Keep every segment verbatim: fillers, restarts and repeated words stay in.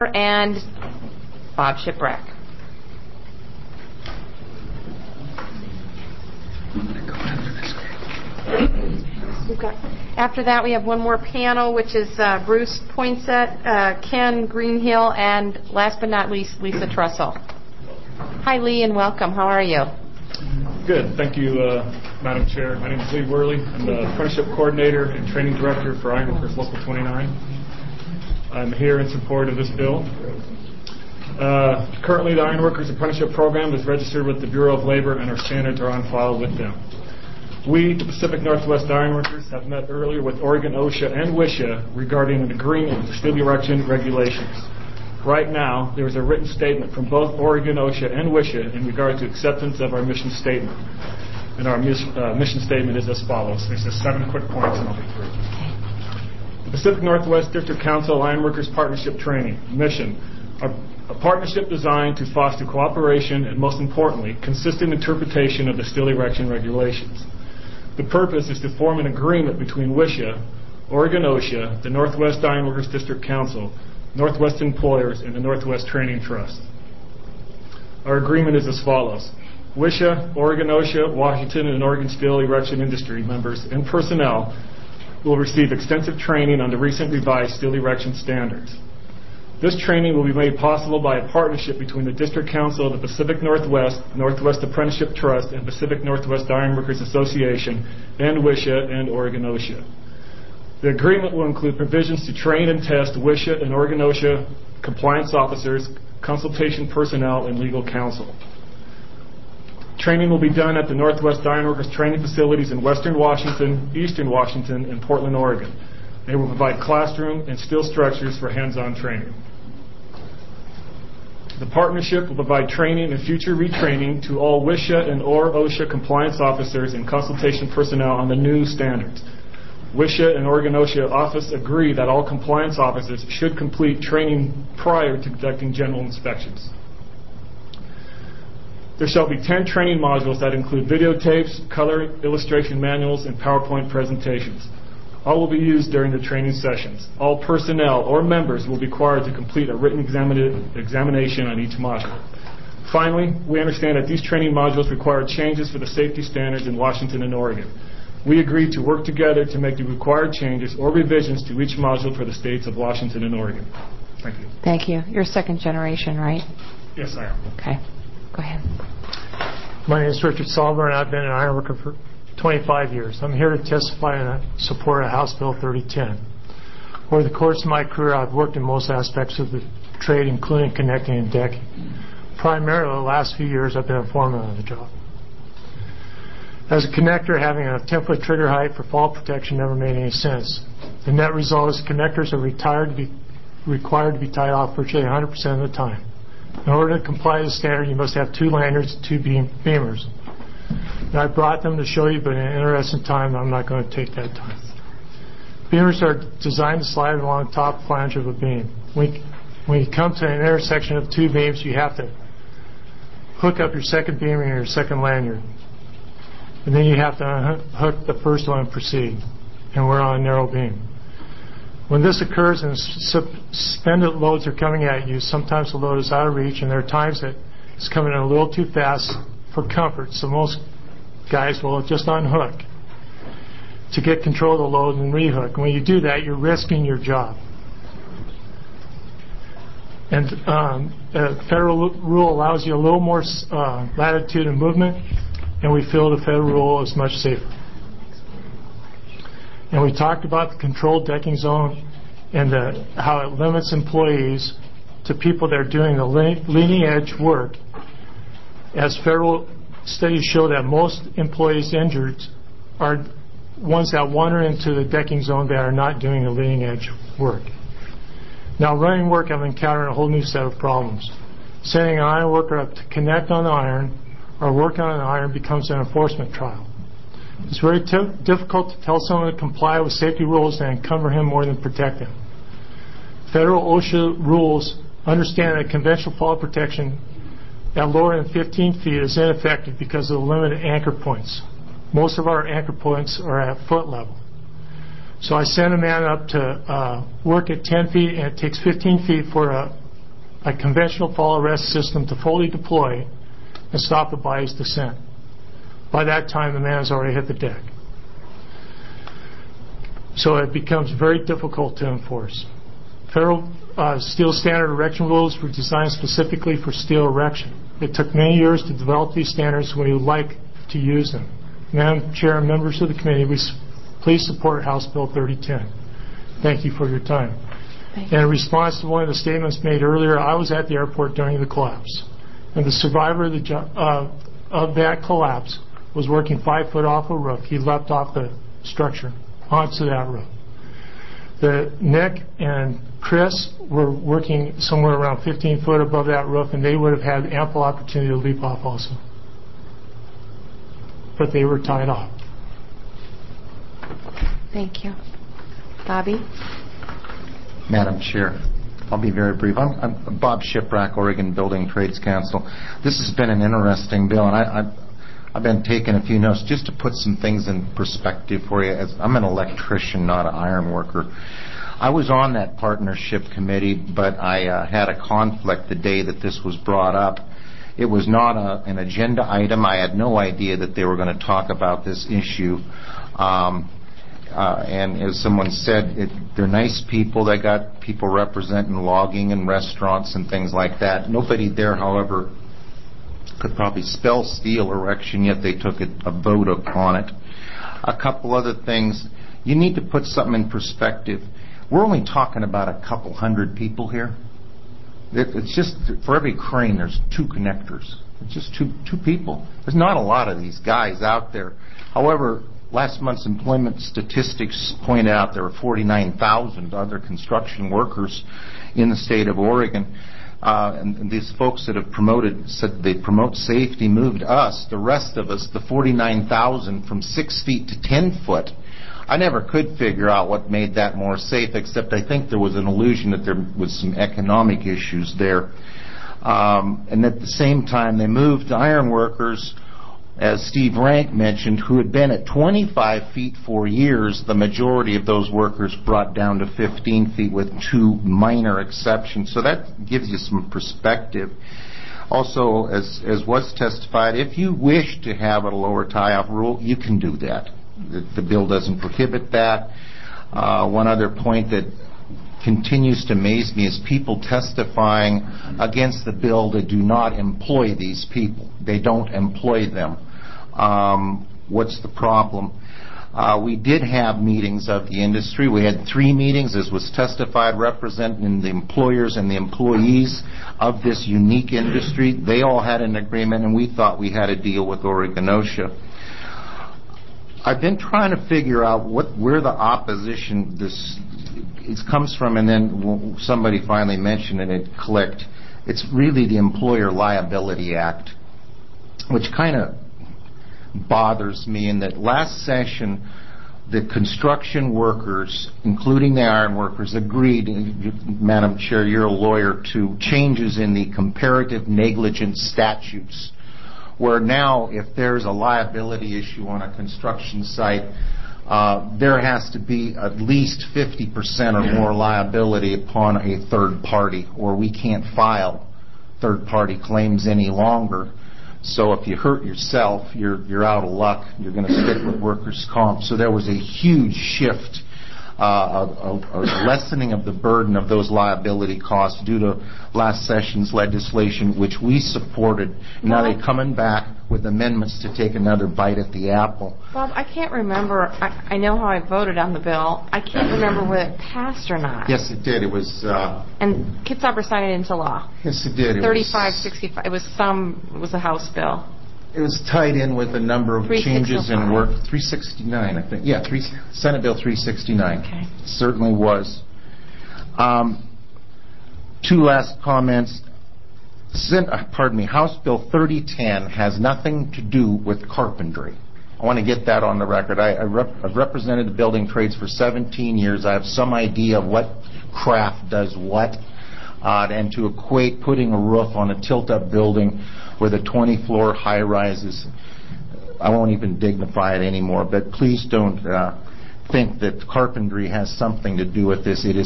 and Bob Shipwreck. After that, we have one more panel, which is uh, Bruce Poinsett, uh, Ken Greenhill, and last but not least, Lisa Trussell. Hi, Lee, and welcome. How are you? Good. Thank you, uh, Madam Chair. My name is Lee Worley. I'm the Apprenticeship Coordinator and Training Director for Ironworkers Local twenty-nine. I'm here in support of this bill. Uh, currently, the Ironworkers Apprenticeship Program is registered with the Bureau of Labor, and our standards are on file with them. We, the Pacific Northwest Ironworkers, have met earlier with Oregon OSHA and WSHA regarding an agreement with the steel erection regulations. Right now, there is a written statement from both Oregon OSHA and WSHA in regard to acceptance of our mission statement. And our mis- uh, mission statement is as follows. There's just seven quick points, and I'll be through. The Pacific Northwest District Council Ironworkers Partnership Training. Mission. A, a partnership designed to foster cooperation and, most importantly, consistent interpretation of the steel erection regulations. The purpose is to form an agreement between WSHA, Oregon OSHA, the Northwest Ironworkers District Council, Northwest Employers, and the Northwest Training Trust. Our agreement is as follows. WSHA, Oregon OSHA, Washington, and Oregon Steel Erection Industry members and personnel will receive extensive training on the recent revised steel erection standards. This training will be made possible by a partnership between the District Council of the Pacific Northwest, Northwest Apprenticeship Trust, and Pacific Northwest Ironworkers Association, and WSHA and Oregon OSHA. The agreement will include provisions to train and test WSHA and Oregon OSHA compliance officers, consultation personnel, and legal counsel. Training will be done at the Northwest Ironworkers training facilities in Western Washington, Eastern Washington, and Portland, Oregon. They will provide classroom and steel structures for hands-on training. The partnership will provide training and future retraining to all WSHA and or OSHA compliance officers and consultation personnel on the new standards. WSHA and Oregon OSHA office agree that all compliance officers should complete training prior to conducting general inspections. There shall be ten training modules that include videotapes, color illustration manuals, and PowerPoint presentations. All will be used during the training sessions. All personnel or members will be required to complete a written examina- examination on each module. Finally, we understand that these training modules require changes for the safety standards in Washington and Oregon. We agreed to work together to make the required changes or revisions to each module for the states of Washington and Oregon. Thank you. Thank you. You're second generation, right? Yes, I am. Okay. Go ahead. My name is Richard Salver, and I've been an ironworker for twenty-five years. I'm here to testify in support of House Bill thirty ten. Over the course of my career, I've worked in most aspects of the trade, including connecting and decking. Primarily, the last few years, I've been a foreman on the job. As a connector, having a ten-foot trigger height for fall protection never made any sense. The net result is connectors are retired to be, required to be tied off virtually one hundred percent of the time. In order to comply with the standard, you must have two lanyards and two beam, beamers. Now, I brought them to show you, but in an interesting time, I'm not going to take that time. Beamers are designed to slide along the top flange of a beam. When, when you come to an intersection of two beams, you have to hook up your second beamer and your second lanyard. And then you have to unhook the first one and proceed. And we're on a narrow beam. When this occurs and suspended loads are coming at you, sometimes the load is out of reach, and there are times that it's coming in a little too fast for comfort. So most guys will just unhook to get control of the load and rehook. And when you do that, you're risking your job. And um, the federal rule allows you a little more uh, latitude in movement, and we feel the federal rule is much safer. And we talked about the controlled decking zone and the, how it limits employees to people that are doing the leading edge work. As federal studies show that most employees injured are ones that wander into the decking zone that are not doing the leading edge work. Now, running work, I've encountered a whole new set of problems. Sending an iron worker up to connect on the iron or work on an iron becomes an enforcement trial. It's very t- difficult to tell someone to comply with safety rules that encumber him more than protect him. Federal OSHA rules understand that conventional fall protection at lower than fifteen feet is ineffective because of the limited anchor points. Most of our anchor points are at foot level. So I send a man up to uh, work at ten feet, and it takes fifteen feet for a a conventional fall arrest system to fully deploy and stop the body's descent. By that time, the man has already hit the deck. So it becomes very difficult to enforce. Federal uh, steel standard erection rules were designed specifically for steel erection. It took many years to develop these standards. We would like to use them. Madam Chair and members of the committee, we s- please support House Bill thirty ten. Thank you for your time. Thank you. In response to one of the statements made earlier, I was at the airport during the collapse, and the survivor of, the jo- uh, of that collapse was working five foot off a roof. He leapt off the structure onto that roof. The Nick and Chris were working somewhere around fifteen foot above that roof, and they would have had ample opportunity to leap off also. But they were tied off. Thank you. Bobby? Madam Chair, I'll be very brief. I'm, I'm Bob Shiprack, Oregon Building Trades Council. This has been an interesting bill, and I, I've, I've been taking a few notes just to put some things in perspective for you. As I'm an electrician, not an iron worker. I was on that partnership committee, but I uh, had a conflict the day that this was brought up. It was not a, an agenda item. I had no idea that they were going to talk about this issue. Um, Uh, and as someone said, it, they're nice people. They got people representing logging and restaurants and things like that. Nobody there, however, could probably spell steel erection, yet they took a, a vote on it. A couple other things. You need to put something in perspective. We're only talking about a couple hundred people here. It, it's just, for every crane, there's two connectors. It's just two, two people. There's not a lot of these guys out there. However, last month's employment statistics point out there are forty-nine thousand other construction workers in the state of Oregon. Uh, and, and these folks that have promoted, said they promote safety, moved us, the rest of us, the forty-nine thousand, from six feet to ten foot. I never could figure out what made that more safe, except I think there was an illusion that there was some economic issues there. Um, and at the same time, they moved iron workers, as Steve Rank mentioned, who had been at twenty-five feet for years. The majority of those workers brought down to fifteen feet with two minor exceptions. So that gives you some perspective. Also, as, as was testified, if you wish to have a lower tie-off rule, you can do that. The, the bill doesn't prohibit that. Uh, one other point that continues to amaze me is people testifying against the bill that do not employ these people. They don't employ them. Um, what's the problem? Uh, we did have meetings of the industry. We had three meetings, as was testified, representing the employers and the employees of this unique industry. They all had an agreement, and we thought we had a deal with Oregon OSHA. I've been trying to figure out what where the opposition this it comes from, and then somebody finally mentioned it, it clicked. It's really the Employer Liability Act, which kind of bothers me in that last session the construction workers, including the iron workers, agreed, Madam Chair, you're a lawyer, to changes in the comparative negligence statutes, where now if there's a liability issue on a construction site, uh, there has to be at least fifty percent or more liability upon a third party, or we can't file third party claims any longer. So if you hurt yourself, you're you're out of luck. You're going to stick with workers' comp. So there was a huge shift, uh, a, a lessening of the burden of those liability costs due to last session's legislation, which we supported. Now they're coming back with amendments to take another bite at the apple. Bob, I can't remember. I, I know how I voted on the bill. I can't remember whether it passed or not. Yes, it did. It was. Uh, and Kitzhaber signed it into law. Yes, it did. It thirty-five was, sixty-five. It was some. It was a House bill. It was tied in with a number of changes in work. three sixty-nine, I think. Yeah, three, Senate Bill three sixty-nine. Okay. Certainly was. Um, two last comments. Sen- uh, pardon me. House Bill thirty ten has nothing to do with carpentry. I want to get that on the record. I, I rep- I've represented the building trades for seventeen years. I have some idea of what craft does what. Uh, and to equate putting a roof on a tilt-up building with a twenty-floor high-rises, I won't even dignify it anymore. But please don't uh, think that carpentry has something to do with this. It is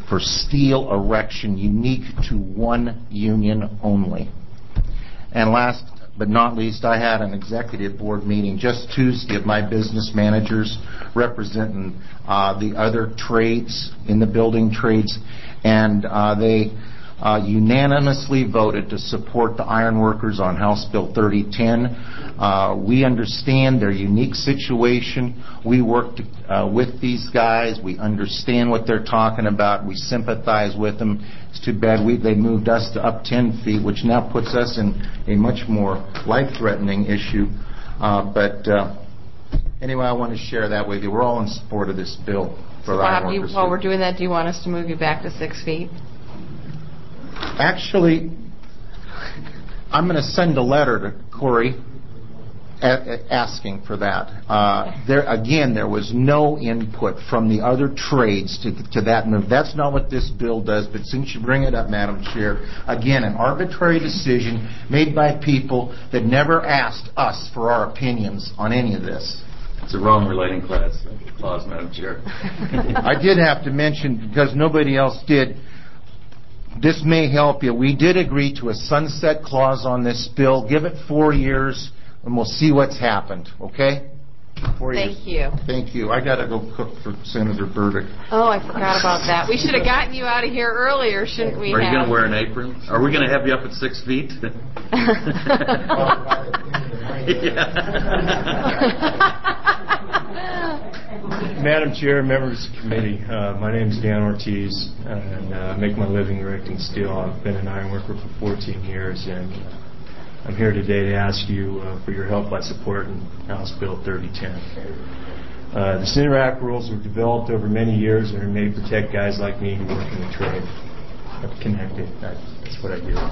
for steel erection unique to one union only. And last but not least, I had an executive board meeting just Tuesday of my business managers representing uh, the other trades in the building trades, and uh, they uh, unanimously voted to support the ironworkers on House Bill thirty ten. Uh, we understand their unique situation. We worked uh, with these guys. We understand what they're talking about. We sympathize with them. It's too bad we, they moved us to up ten feet, which now puts us in a much more life-threatening issue. Uh, but uh, anyway, I want to share that with you. We're all in support of this bill for So the Bob, you, ironworkers. while we're doing that, do you want us to move you back to six feet? Actually, I'm going to send a letter to Corey asking for that. Uh, there again, there was no input from the other trades to, to that move. That's not what this bill does, but since you bring it up, Madam Chair, again, an arbitrary decision made by people that never asked us for our opinions on any of this. It's a wrong relating clause, clause Madam Chair. I did have to mention, because nobody else did, this may help you. We did agree to a sunset clause on this bill. Give it four years, and we'll see what's happened, okay? Four Thank years. you. Thank you. I got to go cook for Senator Burdick. Oh, I forgot about that. We should have gotten you out of here earlier, shouldn't we? Are you have? going to wear an apron? Are we going to have you up at six feet? Madam Chair, members of the committee, uh, my name is Dan Ortiz, and uh, I make my living erecting steel. I've been an ironworker for fourteen years, and I'm here today to ask you uh, for your help by supporting House Bill thirty ten. Uh, the Cinerac rules were developed over many years and are made to protect guys like me who work in the trade. I'm connected. That's what I do.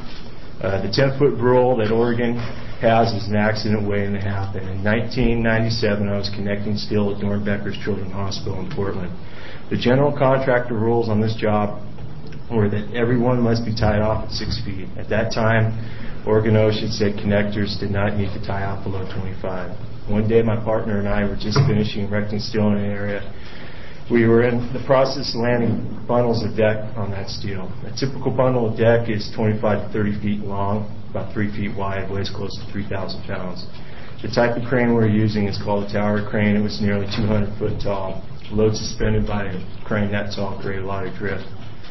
Uh, the ten-foot rule that Oregon has is an accident waiting to happen. In nineteen ninety-seven, I was connecting steel at Dornbeckers Children's Hospital in Portland. The general contractor rules on this job were that everyone must be tied off at six feet. At that time, Oregon OSHA said connectors did not need to tie off below twenty-five. One day, my partner and I were just finishing erecting steel in an area. We were in the process of landing bundles of deck on that steel. A typical bundle of deck is twenty-five to thirty feet long, about three feet wide, weighs close to three thousand pounds. The type of crane we're using is called a tower crane. It was nearly two hundred foot tall. Load suspended by a crane that tall created a lot of drift.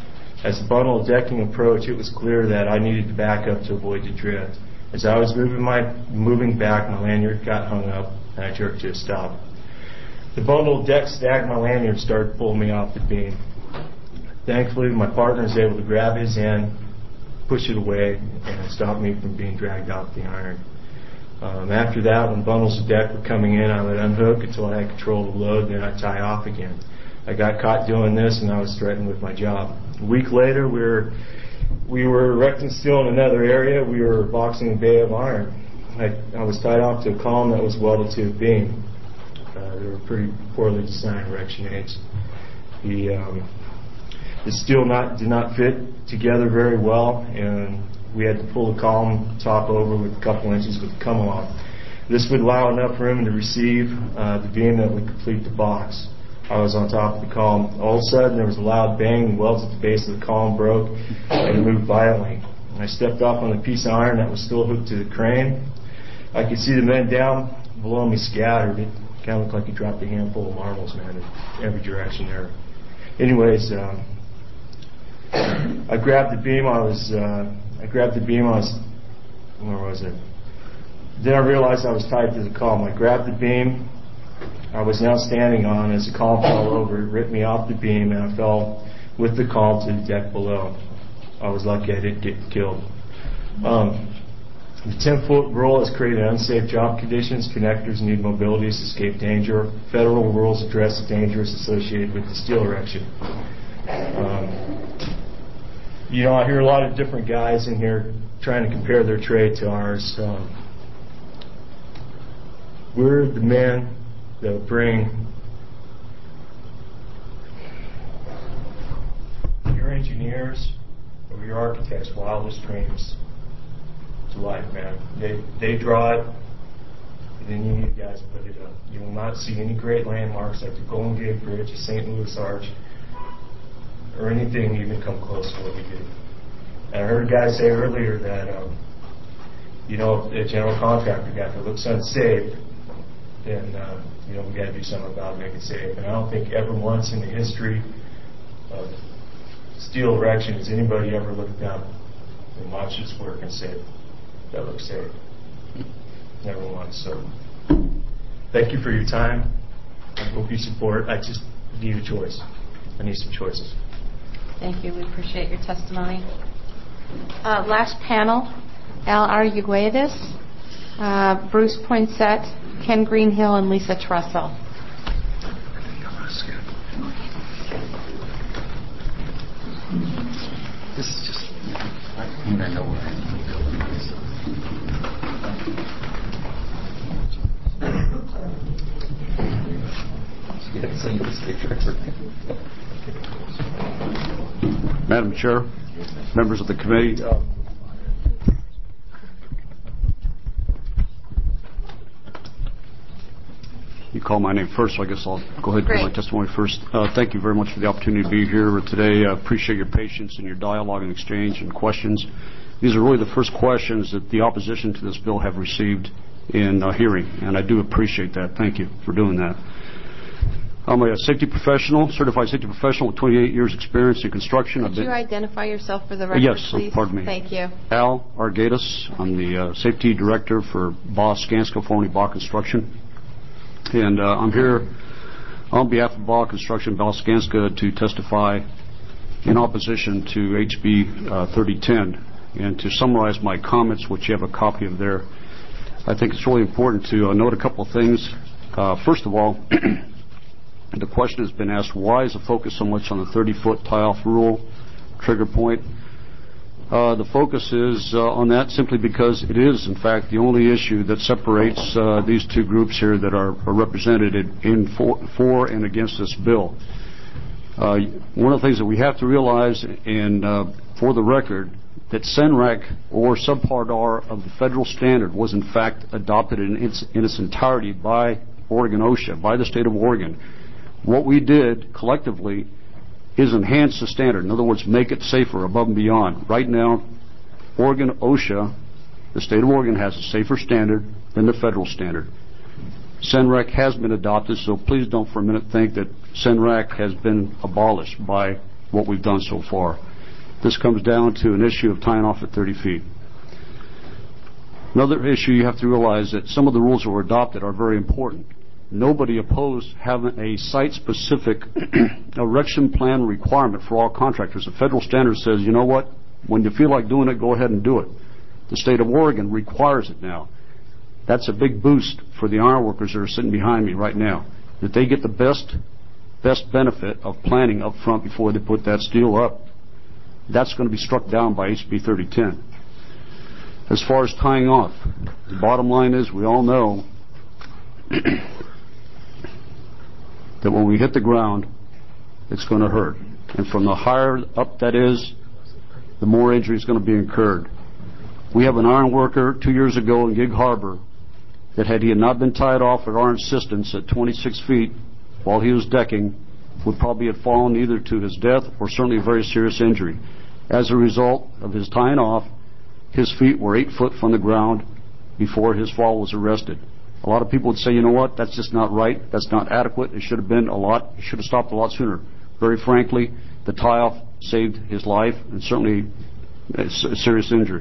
As the bundle of decking approached, it was clear that I needed to back up to avoid the drift. As I was moving my moving back, my lanyard got hung up, and I jerked to a stop. The bundle of deck snagged my lanyard and started pulling me off the beam. Thankfully, my partner was able to grab his end, push it away, and stop me from being dragged off the iron. Um, after that, when bundles of deck were coming in, I would unhook until I had control of the load, and then I'd tie off again. I got caught doing this, and I was threatened with my job. A week later, we were we were erecting steel in another area. We were boxing a bay of iron. I, I was tied off to a column that was welded to a beam. Uh, they were pretty poorly designed erection aids. The um, the steel not did not fit together very well, and we had to pull the column top over with a couple inches with the come off. This would allow enough room to receive uh, the beam that would complete the box. I was on top of the column. All of a sudden, there was a loud bang. The welds at the base of the column broke and moved violently. I stepped off on a piece of iron that was still hooked to the crane. I could see the men down below me scattered. It kind of looked like he dropped a handful of marbles, man, in every direction there. Anyways, um, I grabbed the beam. I was, uh, I grabbed the beam. I was, where was it? Then I realized I was tied to the column. I grabbed the beam. I was now standing on as the column fell over. It ripped me off the beam, and I fell with the column to the deck below. I was lucky I didn't get killed. Um, the ten-foot rule has created unsafe job conditions. Connectors need mobility to escape danger. Federal rules address the dangers associated with the steel erection. Um, you know, I hear a lot of different guys in here trying to compare their trade to ours. Um, we're the men that bring your engineers or your architects' wildest dreams to life, man. They they draw it, and then you need guys to put it up. You will not see any great landmarks like the Golden Gate Bridge, the Saint Louis Arch, or anything even come close to what we do. And I heard a guy say earlier that, um, you know, if a general contractor got to looks unsafe, then, uh, you know, we got to do something about it, make it safe. And I don't think ever once in the history of steel erection has anybody ever looked down and watched this work and said, that looks safe. Never once. So thank you for your time. I hope you support. I just need a choice. I need some choices. Thank you. We appreciate your testimony. Uh, last panel, Al Arguedas, uh, Bruce Poinsett, Ken Greenhill, and Lisa Trussell. This is just, I mean, I know where I am. Madam Chair, members of the committee, uh, you call my name first, so I guess I'll go ahead and do my testimony first. Uh, thank you very much for the opportunity to be here today. I appreciate your patience and your dialogue and exchange and questions. These are really the first questions that the opposition to this bill have received in uh, hearing, and I do appreciate that. Thank you for doing that. I'm a safety professional, certified safety professional with twenty-eight years experience in construction. Could I've been, you identify yourself for the record, yes, please? pardon me. Thank you. Al Arguedas. I'm the uh, safety director for Baugh Skanska, formerly Baugh Construction. And uh, I'm here on behalf of Baugh Construction, Baugh Skanska, to testify in opposition to H B uh, thirty ten. And to summarize my comments, which you have a copy of there, I think it's really important to uh, note a couple of things. Uh, first of all, the question has been asked, why is the focus so much on the thirty-foot tie-off rule, trigger point? Uh, the focus is uh, on that simply because it is, in fact, the only issue that separates uh, these two groups here that are, are represented in for, for and against this bill. Uh, one of the things that we have to realize, and uh, for the record, that SENRAC, or Subpart R of the federal standard, was in fact adopted in its, in its entirety by Oregon OSHA, by the state of Oregon. What we did collectively is enhance the standard. In other words, make it safer above and beyond. Right now, Oregon OSHA, the state of Oregon, has a safer standard than the federal standard. SENRAC has been adopted, so please don't for a minute think that SENRAC has been abolished by what we've done so far. This comes down to an issue of tying off at thirty feet. Another issue you have to realize that some of the rules that were adopted are very important. Nobody opposed having a site-specific erection plan requirement for all contractors. The federal standard says, you know what, when you feel like doing it, go ahead and do it. The state of Oregon requires it now. That's a big boost for the ironworkers that are sitting behind me right now, that they get the best, best benefit of planning up front before they put that steel up. That's going to be struck down by H B thirty ten. As far as tying off, the bottom line is we all know that when we hit the ground, it's going to hurt. And from the higher up that is, the more injury is going to be incurred. We have an iron worker two years ago in Gig Harbor that had he had not been tied off at our insistence at twenty-six feet while he was decking, would probably have fallen either to his death or certainly a very serious injury. As a result of his tying off, his feet were eight foot from the ground before his fall was arrested. A lot of people would say, you know what, that's just not right, that's not adequate, it should have been a lot, it should have stopped a lot sooner. Very frankly, the tie-off saved his life and certainly a serious injury.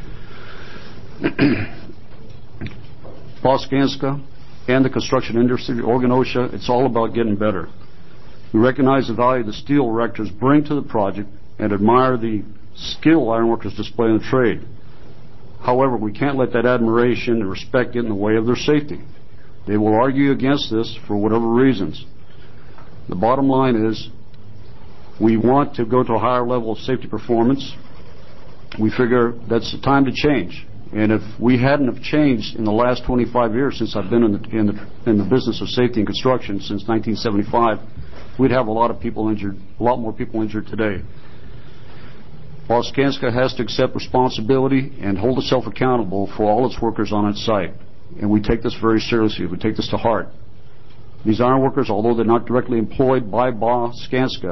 Baugh Skanska and the construction industry, Oregon OSHA, it's all about getting better. We recognize the value the steel erectors bring to the project and admire the skill ironworkers display in the trade. However, we can't let that admiration and respect get in the way of their safety. They will argue against this for whatever reasons. The bottom line is we want to go to a higher level of safety performance. We figure that's the time to change. And if we hadn't have changed in the last twenty-five years since I've been in the, in the, in the business of safety and construction since nineteen seventy-five, we'd have a lot of people injured, a lot more people injured today. Baugh Skanska has to accept responsibility and hold itself accountable for all its workers on its site. And we take this very seriously. We take this to heart. These iron workers, although they're not directly employed by Baugh Skanska,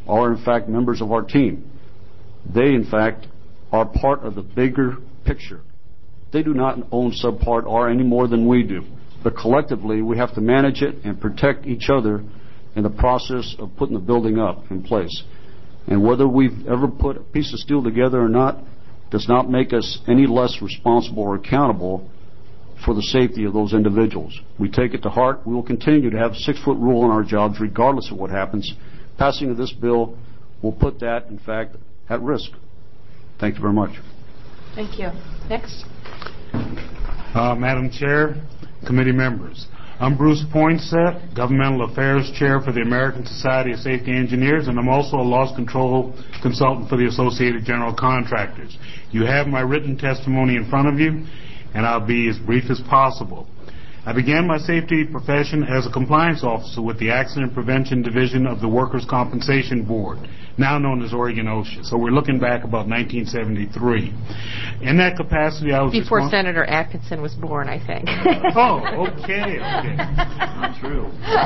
are in fact members of our team. They in fact are part of the bigger picture. They do not own Subpart R any more than we do. But collectively, we have to manage it and protect each other in the process of putting the building up in place. And whether we've ever put a piece of steel together or not does not make us any less responsible or accountable for the safety of those individuals. We take it to heart. We will continue to have a six-foot rule on our jobs regardless of what happens. Passing of this bill will put that, in fact, at risk. Thank you very much. Thank you. Next. Uh, Madam Chair, committee members, I'm Bruce Poinsett, Governmental Affairs Chair for the American Society of Safety Engineers, and I'm also a loss control consultant for the Associated General Contractors. You have my written testimony in front of you, and I'll be as brief as possible. I began my safety profession as a compliance officer with the Accident Prevention Division of the Workers' Compensation Board, now known as Oregon OSHA. So we're looking back about nineteen seventy-three. In that capacity, I was Before respons- Senator Atkinson was born, I think. Oh, okay, okay. Not true.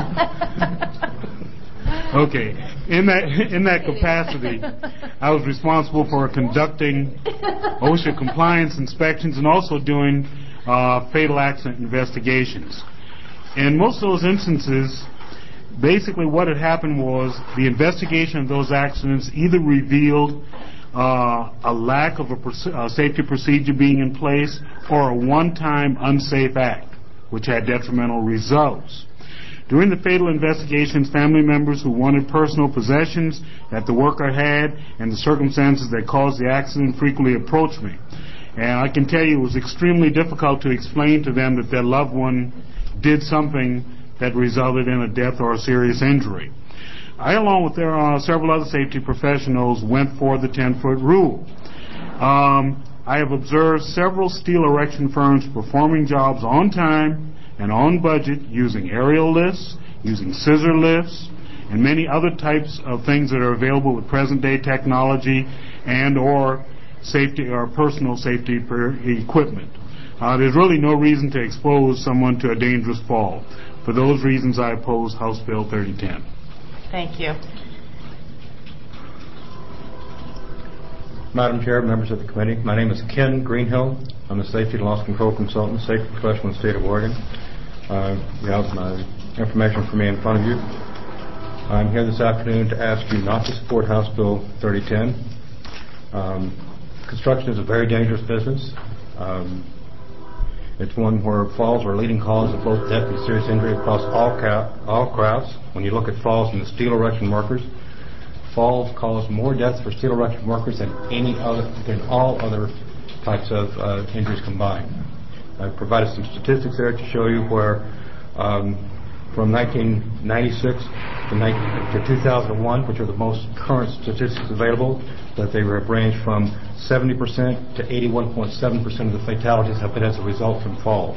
Okay. In that in that capacity, I was responsible for conducting OSHA compliance inspections and also doing uh, fatal accident investigations. In most of those instances, basically what had happened was the investigation of those accidents either revealed uh, a lack of a, proce- a safety procedure being in place or a one-time unsafe act, which had detrimental results. During the fatal investigations, family members who wanted personal possessions that the worker had and the circumstances that caused the accident frequently approached me. And I can tell you it was extremely difficult to explain to them that their loved one did something that resulted in a death or a serious injury. I, along with there are several other safety professionals, went for the ten-foot rule. Um, I have observed several steel erection firms performing jobs on time and on budget using aerial lifts, using scissor lifts, and many other types of things that are available with present-day technology and or safety or personal safety per equipment. Uh, there's really no reason to expose someone to a dangerous fall. For those reasons, I oppose House Bill thirty ten. Thank you. Madam Chair, members of the committee, my name is Ken Greenhill. I'm a safety and loss control consultant, safety professional in the state of Oregon. Uh, you have my information for me in front of you. I'm here this afternoon to ask you not to support House Bill thirty ten. Um, construction is a very dangerous business. Um, It's one where falls are a leading cause of both death and serious injury across all, ca- all crafts. When you look at falls in the steel erection workers, falls cause more deaths for steel erection workers than any other, than all other types of uh, injuries combined. I've provided some statistics there to show you where um, from nineteen ninety-six to, nineteen, to two thousand one, which are the most current statistics available, that they have ranged from seventy percent to eighty-one point seven percent of the fatalities have been as a result from falls.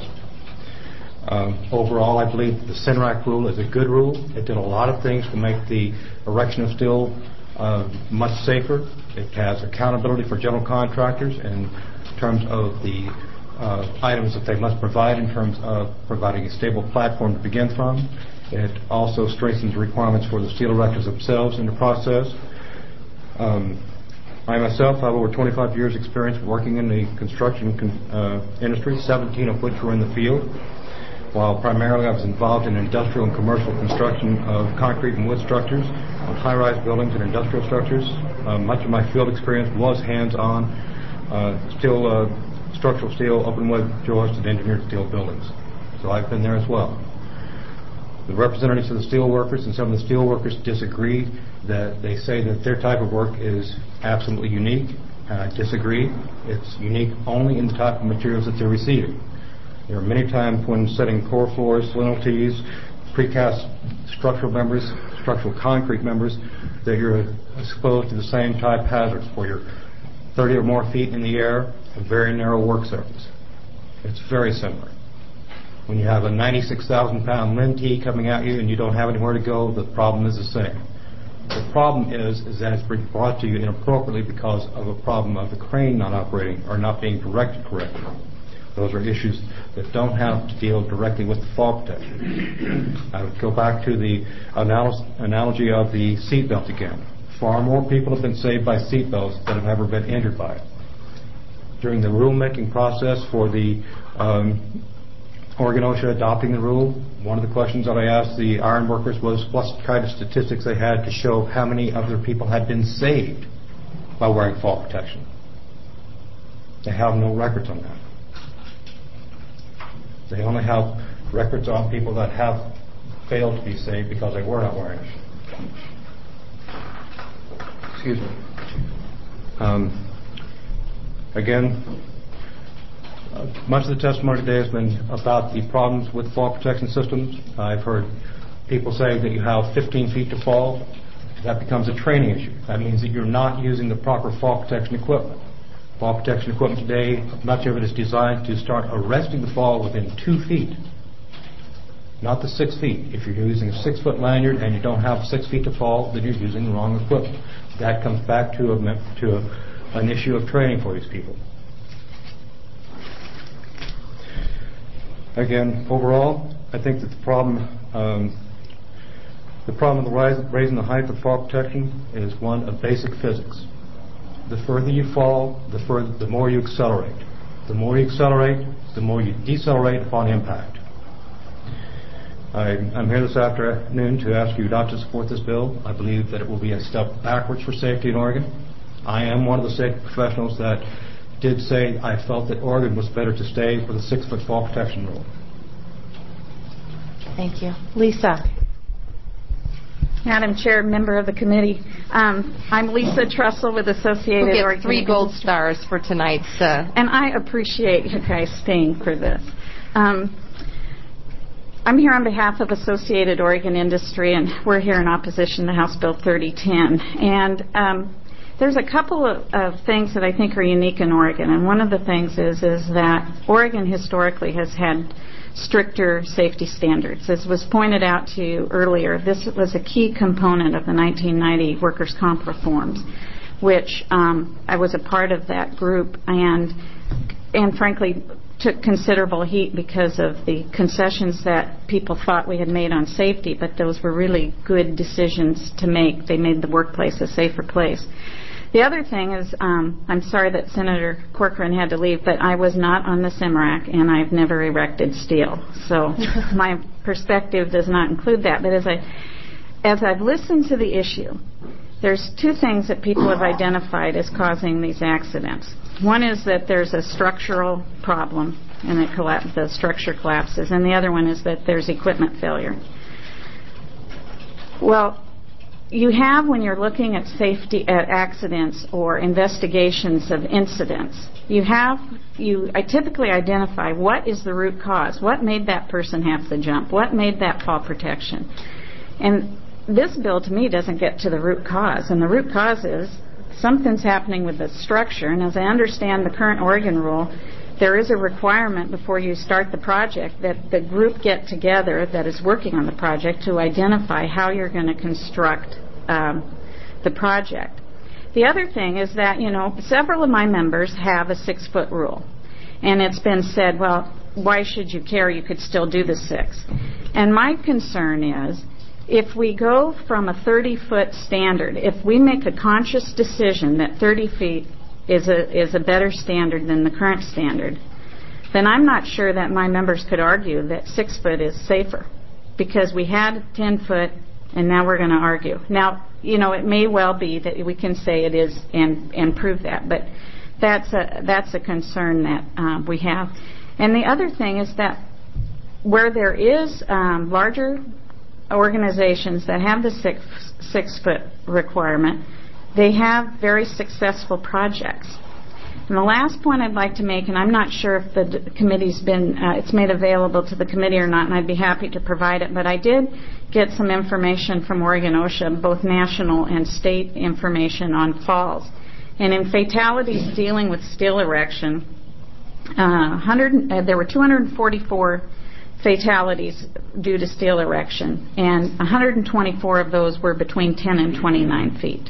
Um, overall, I believe the CINRAC rule is a good rule. It did a lot of things to make the erection of steel uh, much safer. It has accountability for general contractors in terms of the uh, items that they must provide in terms of providing a stable platform to begin from. It also strengthens requirements for the steel erectors themselves in the process. Um, I myself have over twenty-five years experience working in the construction con- uh, industry, seventeen of which were in the field. While primarily I was involved in industrial and commercial construction of concrete and wood structures on high-rise buildings and industrial structures, uh, much of my field experience was hands-on uh, steel, uh, structural steel, open wood joist, and engineered steel buildings. So I've been there as well. The representatives of the steel workers and some of the steel workers disagree. That they say that their type of work is absolutely unique, and I disagree. It's unique only in the type of materials that they're receiving. There are many times when setting core floors, lintel tees, precast structural members, structural concrete members, that you're exposed to the same type hazards where you're thirty or more feet in the air, a very narrow work surface. It's very similar. When you have a ninety-six thousand pound lintel tee coming at you and you don't have anywhere to go, the problem is the same. The problem is, is that it's being brought to you inappropriately because of a problem of the crane not operating or not being directed correctly. Those are issues that don't have to deal directly with the fall protection. I would go back to the anal- analogy of the seatbelt again. Far more people have been saved by seatbelts than have ever been injured by it. During the rulemaking process for the um, Oregon OSHA adopting the rule, one of the questions that I asked the iron workers was what kind of statistics they had to show how many other people had been saved by wearing fall protection. They have no records on that. They only have records on people that have failed to be saved because they were not wearing it. Excuse me. Um, again, uh, much of the testimony today has been about the problems with fall protection systems. I've heard people say that you have fifteen feet to fall. That becomes a training issue. That means that you're not using the proper fall protection equipment. Fall protection equipment today, much of it is designed to start arresting the fall within two feet, not the six feet. If you're using a six-foot lanyard and you don't have six feet to fall, then you're using the wrong equipment. That comes back to, a, to a, an issue of training for these people. Again, overall, I think that the problem, um, the problem of the rise, raising the height of fall protection is one of basic physics. The further you fall, the further, the more you accelerate. The more you accelerate, the more you decelerate upon impact. I, I'm here this afternoon to ask you not to support this bill. I believe that it will be a step backwards for safety in Oregon. I am one of the safety professionals that did say I felt that Oregon was better to stay with a six-foot fall protection rule. Thank you. Lisa. Madam Chair, member of the committee, um, I'm Lisa Trussell with Associated We'll get Oregon. three gold stars for tonight's. Uh... And I appreciate you guys staying for this. Um, I'm here on behalf of Associated Oregon Industry, and we're here in opposition to House Bill thirty ten. And um, there's a couple of, of things that I think are unique in Oregon, and one of the things is is that Oregon historically has had stricter safety standards. As was pointed out to you earlier, this was a key component of the nineteen ninety workers' comp reforms, which um, I was a part of that group, and and frankly took considerable heat because of the concessions that people thought we had made on safety, but those were really good decisions to make. They made the workplace a safer place. The other thing is, um, I'm sorry that Senator Corcoran had to leave, but I was not on the C I M R A C, and I've never erected steel. So my perspective does not include that. But as, I, as I've listened to the issue, there's two things that people have identified as causing these accidents. One is that there's a structural problem, and it colla- the structure collapses, and the other one is that there's equipment failure. Well, you have, when you're looking at safety at accidents or investigations of incidents, you have you I typically identify what is the root cause, what made that person have to jump, what made that fall protection. And this bill to me doesn't get to the root cause, and the root cause is something's happening with the structure. And as I understand the current Oregon rule, there is a requirement before you start the project that the group get together that is working on the project to identify how you're going to construct um, the project. The other thing is that, you know, several of my members have a six-foot rule. And it's been said, well, why should you care? You could still do the six. And my concern is, if we go from a thirty-foot standard, if we make a conscious decision that thirty feet is a is a better standard than the current standard, then I'm not sure that my members could argue that six foot is safer, because we had ten foot and now we're going to argue. Now, you know, it may well be that we can say it is and and prove that, but that's a that's a concern that uh, we have. And the other thing is that where there is um, larger organizations that have the six six foot requirement, they have very successful projects. And the last point I'd like to make, and I'm not sure if the d- committee's been, uh, it's made available to the committee or not, and I'd be happy to provide it, but I did get some information from Oregon OSHA, both national and state information on falls. And in fatalities dealing with steel erection, uh, one hundred, uh, there were two hundred forty-four fatalities due to steel erection, and one hundred twenty-four of those were between ten and twenty-nine feet.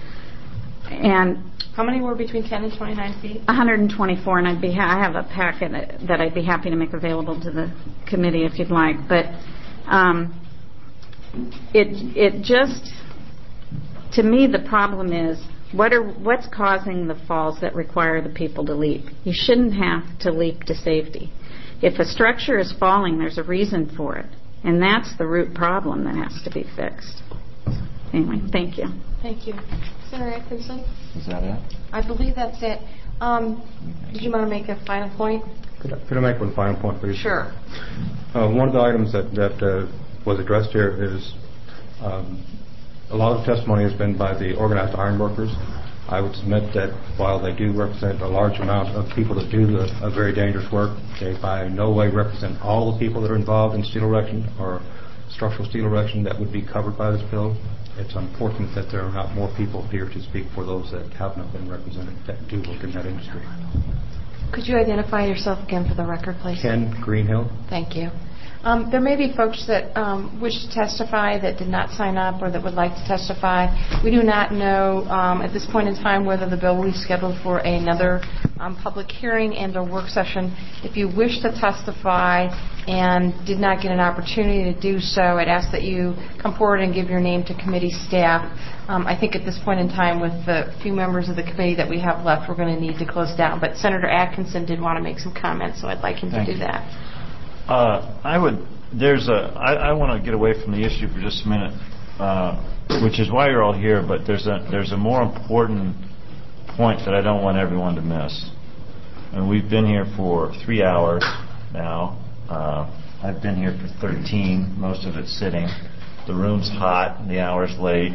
And how many were between ten and twenty-nine feet? one hundred twenty-four, and I'd be ha- I have a packet that I'd be happy to make available to the committee if you'd like. But um, it it just to me, the problem is what are what's causing the falls that require the people to leap. You shouldn't have to leap to safety. If a structure is falling, there's a reason for it, and that's the root problem that has to be fixed. Anyway, thank you. Thank you. Senator Atkinson? Is that it? I believe that's it. Um, did you want to make a final point? Could I, could I make one final point, please? Sure. Uh, one of the items that, that uh, was addressed here is um, a lot of testimony has been by the organized iron workers. I would submit that while they do represent a large amount of people that do the, a very dangerous work, they by no way represent all the people that are involved in steel erection or structural steel erection that would be covered by this bill. It's unfortunate that there are not more people here to speak for those that have not been represented that do work in that industry. Could you identify yourself again for the record, please? Ken Greenhill. Thank you. Um, there may be folks that um, wish to testify that did not sign up or that would like to testify. We do not know um, at this point in time whether the bill will be scheduled for another um, public hearing and a work session. If you wish to testify and did not get an opportunity to do so, I'd ask that you come forward and give your name to committee staff. Um, I think at this point in time, with the few members of the committee that we have left, we're going to need to close down. But Senator Atkinson did want to make some comments, so I'd like him Thank to do you. that. Uh, I would. There's a. I, I want to get away from the issue for just a minute, uh, which is why you're all here. But there's a there's a more important point that I don't want everyone to miss. And we've been here for three hours now. Uh, I've been here for thirteen, most of it sitting. The room's hot, the hour's late,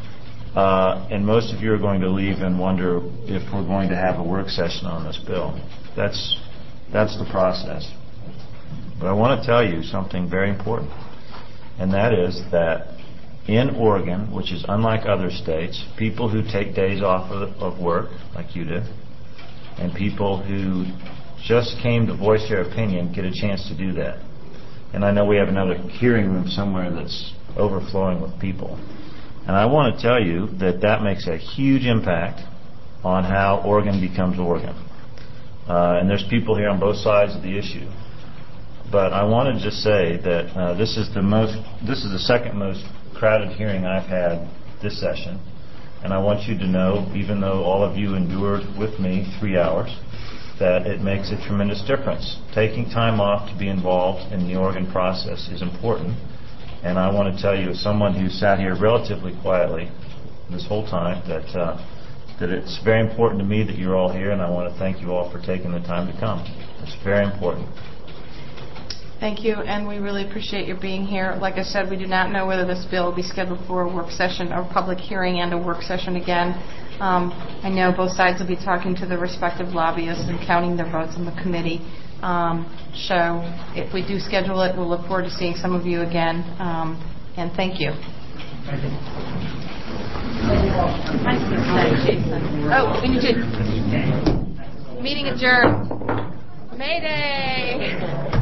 uh, and most of you are going to leave and wonder if we're going to have a work session on this bill. That's that's the process. But I want to tell you something very important, and that is that in Oregon, which is unlike other states, people who take days off of, of work, like you did, and people who just came to voice their opinion get a chance to do that. And I know we have another hearing room somewhere that's overflowing with people. And I want to tell you that that makes a huge impact on how Oregon becomes Oregon. Uh, and there's people here on both sides of the issue. But I want to just say that uh, this is the most, this is the second most crowded hearing I've had this session. And I want you to know, even though all of you endured with me three hours, that it makes a tremendous difference. Taking time off to be involved in the Oregon process is important. And I want to tell you, as someone who sat here relatively quietly this whole time, that uh, that it's very important to me that you're all here, and I want to thank you all for taking the time to come. It's very important. Thank you, and we really appreciate your being here. Like I said, we do not know whether this bill will be scheduled for a work session, a public hearing, and a work session again. Um, I know both sides will be talking to the respective lobbyists and counting their votes on the committee. Um, so if we do schedule it, we'll look forward to seeing some of you again. Um, and thank you. Thank you. Oh, we need to. Meeting adjourned. Mayday.